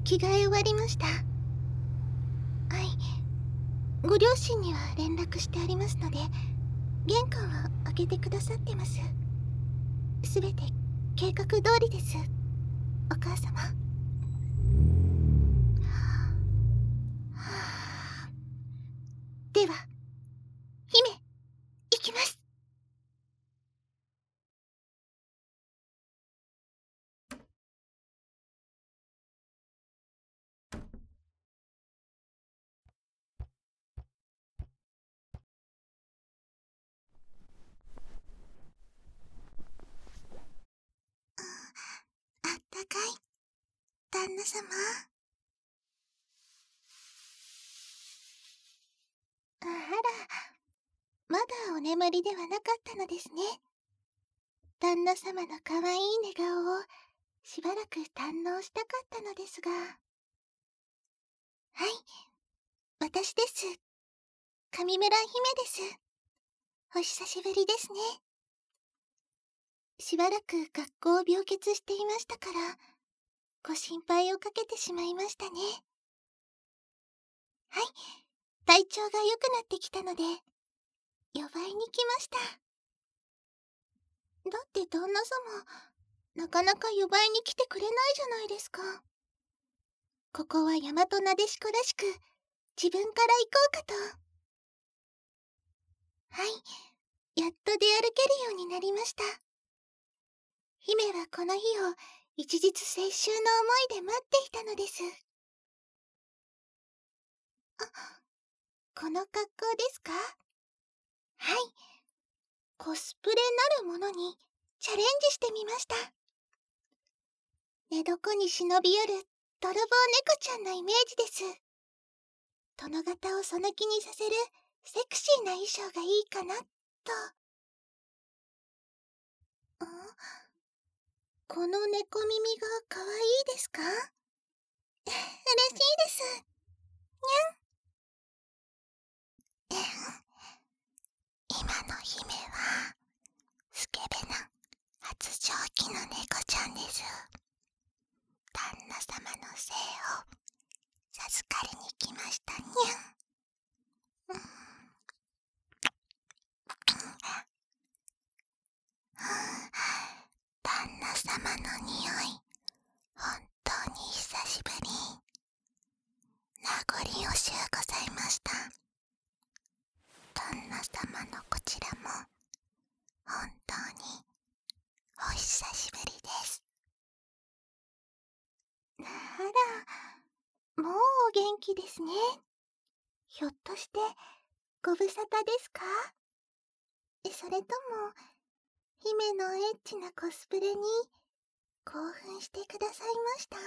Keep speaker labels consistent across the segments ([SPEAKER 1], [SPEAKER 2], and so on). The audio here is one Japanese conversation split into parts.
[SPEAKER 1] 着替え終わりました。はい。ご両親には連絡してありますので、玄関は開けてくださってます。すべて計画通りです、お母様。では、姫、行きます。あったかい、旦那様。あら、まだお眠りではなかったのですね。旦那様の可愛い寝顔をしばらく堪能したかったのですが。はい、私です。上村姫です。お久しぶりですね。しばらく学校を病欠していましたから、ご心配をかけてしまいましたね。はい、体調が良くなってきたので、呼ばいに来ました。だって旦那様、なかなか呼ばいに来てくれないじゃないですか。ここは大和なでしこらしく、自分から行こうかと。はい、やっと出歩けるようになりました。姫はこの日を一日青春の思いで待っていたのです。この格好ですか？はい。コスプレなるものにチャレンジしてみました。寝床に忍び寄る泥棒猫ちゃんのイメージです。殿方をその気にさせるセクシーな衣装がいいかな、と。この猫耳が可愛いですか？嬉しいです。にゃん。今の姫は、スケベな発情期の猫ちゃんです。旦那様の精を授かりに来ましたにゃん。旦那様の匂い、本当に久しぶり。名残惜しゅうございました。旦那様のこちらも本当にお久しぶりです。あら、もうお元気ですね。ひょっとしてご無沙汰ですか？それとも姫のエッチなコスプレに興奮してくださいました？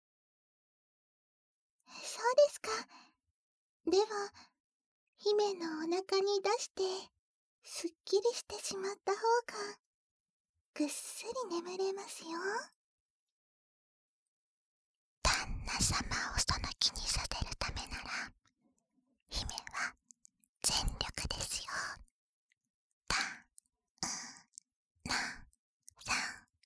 [SPEAKER 1] そうですか。では、姫のお腹に出してすっきりしてしまった方がぐっすり眠れますよ。旦那様をその気にさせるためなら、姫は全力ですよ。旦那様。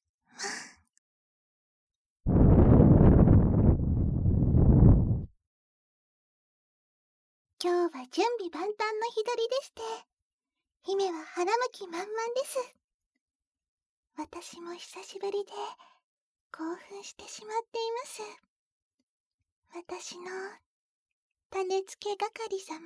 [SPEAKER 1] 今日は準備万端の日取りでして、姫は腹向き満々です。私も久しぶりで興奮してしまっています。私の種付け係様。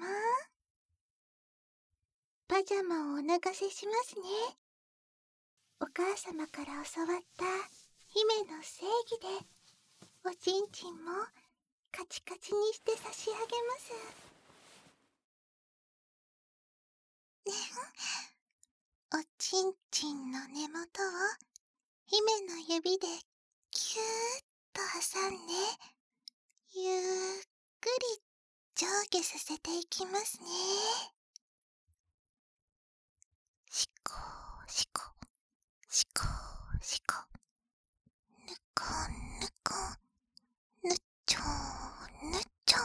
[SPEAKER 1] パジャマをお脱がせしますね。お母様から教わった姫の正義で、おちんちんもカチカチにして差し上げます。おちんちんの根元を姫の指でキューッと挟んで、ゆっくり上下させていきますね。しこしこしこしこ、ぬこぬこ、ぬっちょぬっちょ。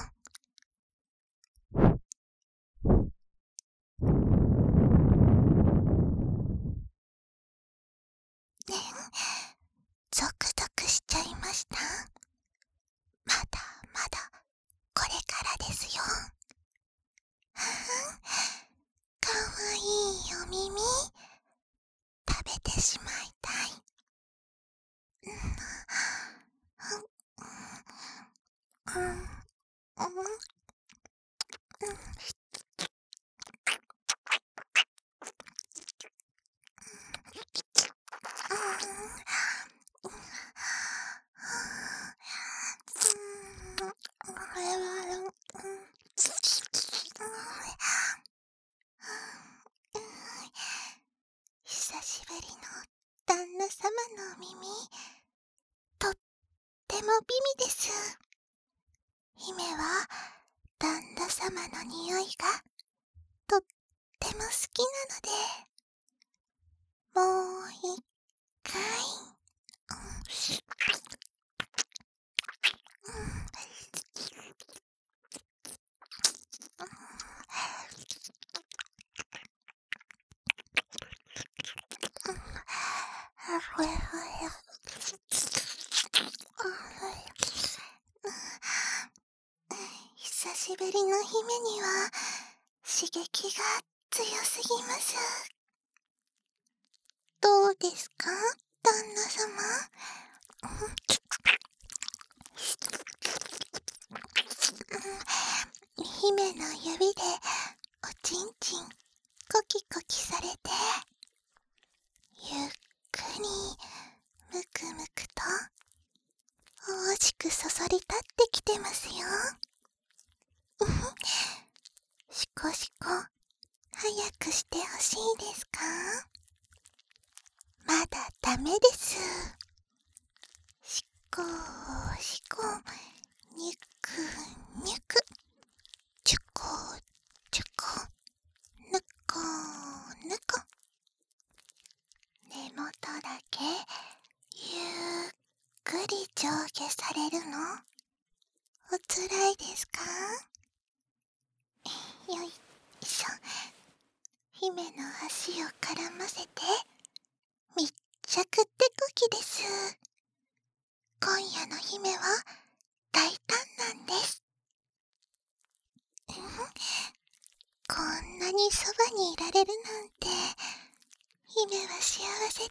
[SPEAKER 1] ゾクゾクしちゃいました？まだしぶりの旦那様のお耳、とっても美味です。姫は旦那様の匂いがとっても好きなので、もう一回、久しぶりの姫には刺激が強すぎます。どうですか、旦那様。姫の指でおちんちんコキコキされて、ゆっくりむくむくと大しくそそり立ってきてますよ。しこしこ早くしてほしいですか？まだダメです。しこしこ、にくにく、ちょこちょこ、ぬこぬこ。根元だけゆっくり上下されるのおつらいですか？よいしょ。姫の足を絡ませて密着ってこきです。今夜の姫は大胆なんです。こんなにそばにいられるなんて、姫は幸せです。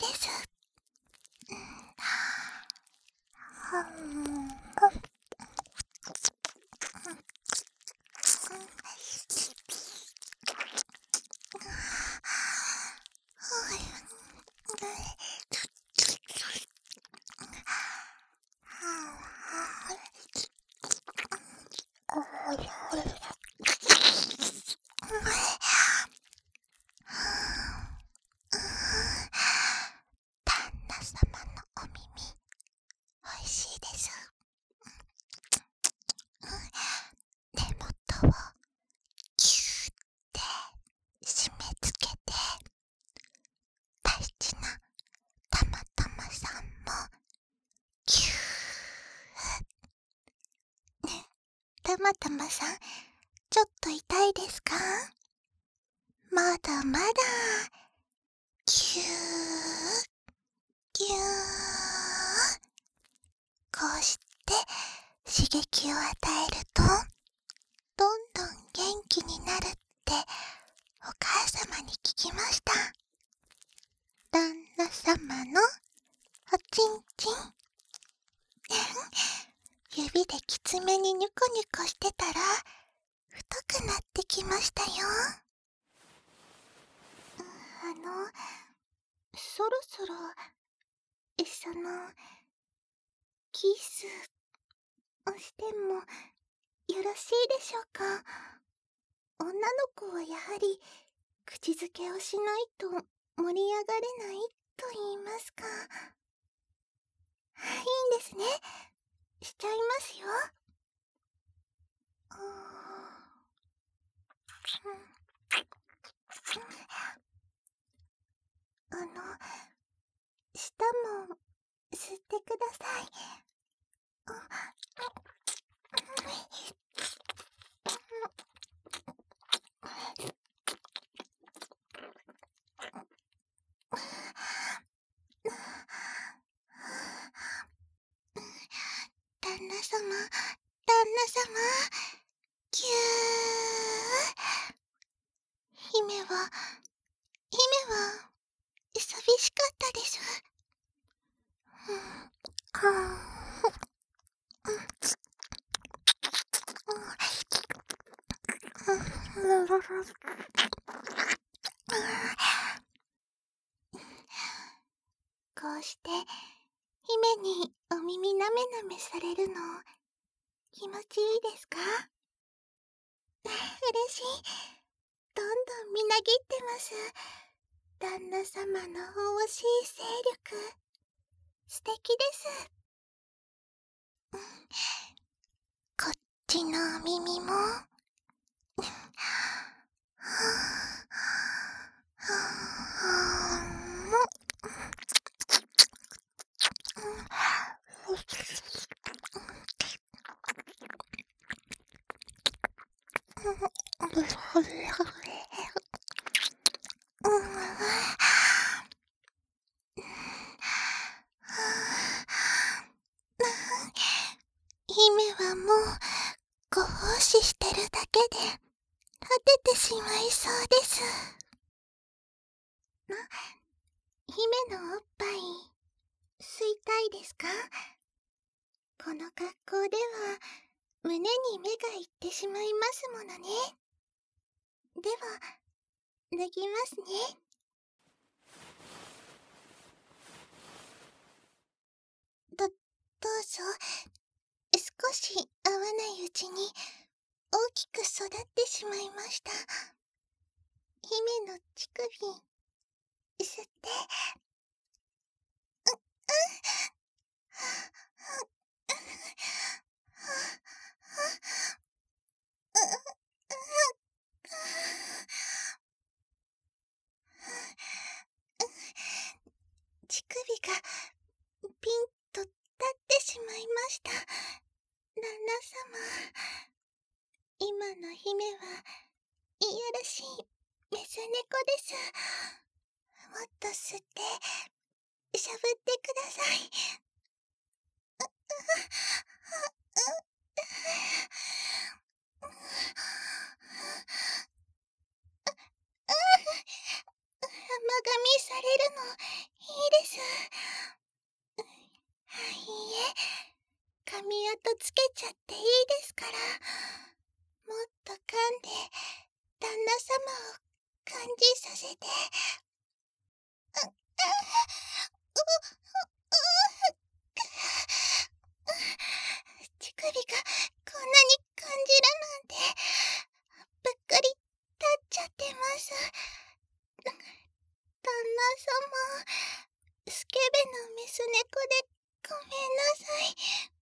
[SPEAKER 1] 旦那様のお耳、おいしいです。根元をキューって締め付けて、大事なたまたまさんもキュー。ね、たまたまさん、ちょっと痛いですか？まだまだ。キューキュー。こうして刺激を与えると、どんどん元気になるってお母様に聞きました。旦那様のおちんちん。指できつめにニョコニョコしてたら太くなってきましたよ。そろそろキスをしてもよろしいでしょうか？女の子はやはり口づけをしないと盛り上がれないと言いますか。いいんですね。しちゃいますよ。舌も吸ってください。旦那様、キュー。姫は寂しかったです。こうして姫にお耳なめなめされるの気持ちいいですか？嬉しい。どんどんみなぎってます。 旦那様の惜しい勢力、素敵です。こっちのお耳も。姫はもうご奉仕してるだけで果ててしまいそうです。姫のおっぱい吸いたいですか？この格好では胸に目がいってしまいますものね。では脱ぎますね。どうぞ。少し合わないうちに大きく育ってしまいました。姫の乳首吸って。乳首がピンと立ってしまいました。旦那様、今の姫はいやらしいメス猫です。もっと吸ってしゃぶってください。甘噛みされるのいいです。いいえ、髪跡つけちゃっていいですから。もっと噛んで旦那様を感じさせて。乳首がこんなに感じるなんて、ぷっくり立っちゃってます。旦那様、スケベなメス猫でごめんなさい。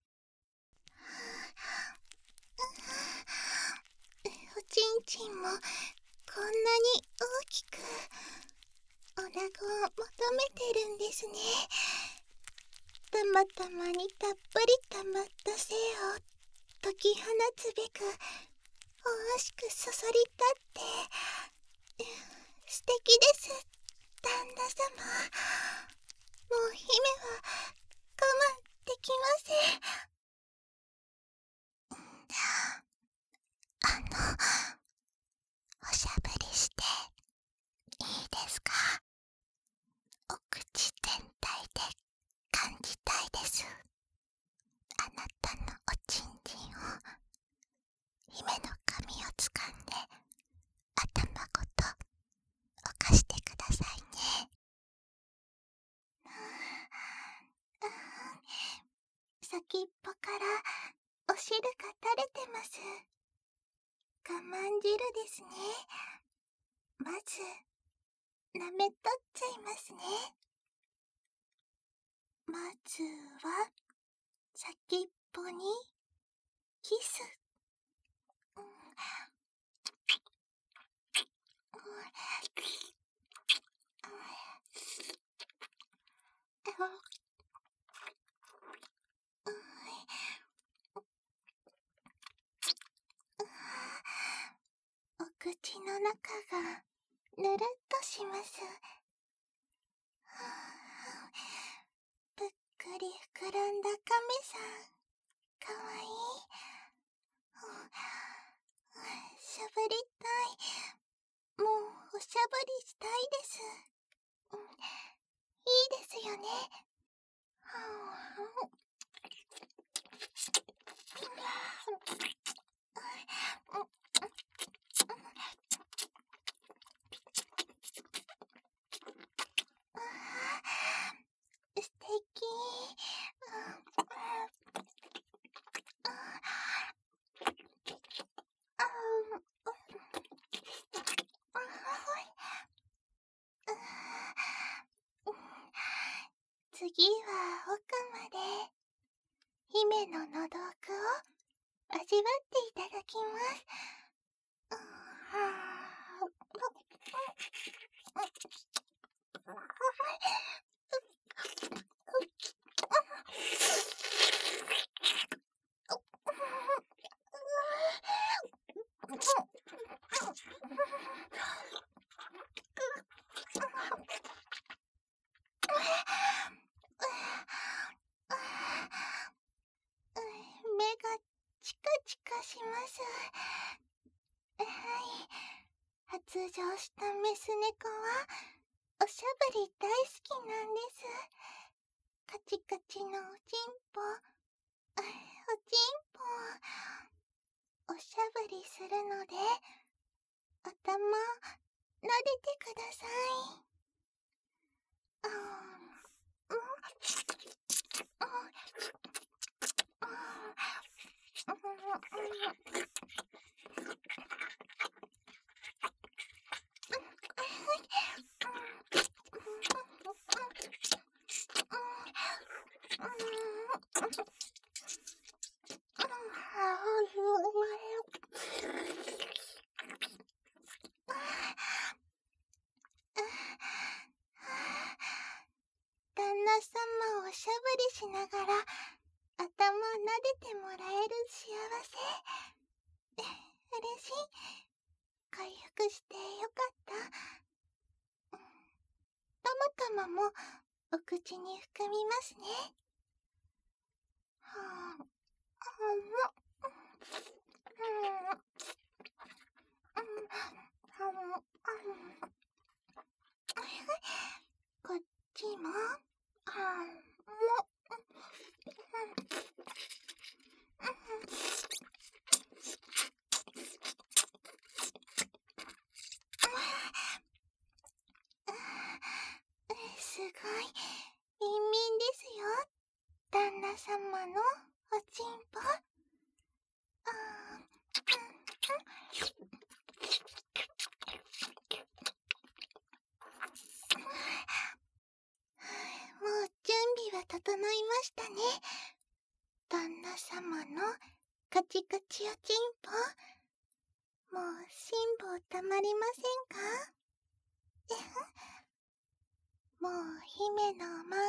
[SPEAKER 1] おちんちんもこんなに大きくおなごを求めてるんですね。たまたまにたっぷり溜まった精を解き放つべく大しくそそり立って。素敵です、旦那様。もう姫は我慢できません。おしゃぶりしていいですか？お口全体で感じたいです。あなたのおちんちんを姫の髪をつかんで頭ごと犯してくださいね。先っぽからお汁が垂れてます。我慢汁ですね。まず舐めとっちゃいますね。まずは先っぽにキス。お口の中がぬるっとします。ぷっくり膨らんだカメさん、かわいい。しゃぶりたい。もうおしゃぶりしたいです。いいですよね。素敵。 次は奥まで姫ののど奥を味わっていただきます。目がチカチカします。はい。発情したメス猫はおしゃぶり大好きなんです。カチカチのおちんぽ、おちんぽ、おしゃぶりするので、頭、撫でてください。旦那様をおしゃぶりしながら頭撫でてもらえる幸せ。嬉しい。回復してよかった。ともとももお口に含みますね。こっちも。すごい、ビンビンですよ。旦那様のおちんぽ。もう準備は整いましたね。旦那様のカチカチおちんぽ。もう辛抱たまりませんか？もう姫のおま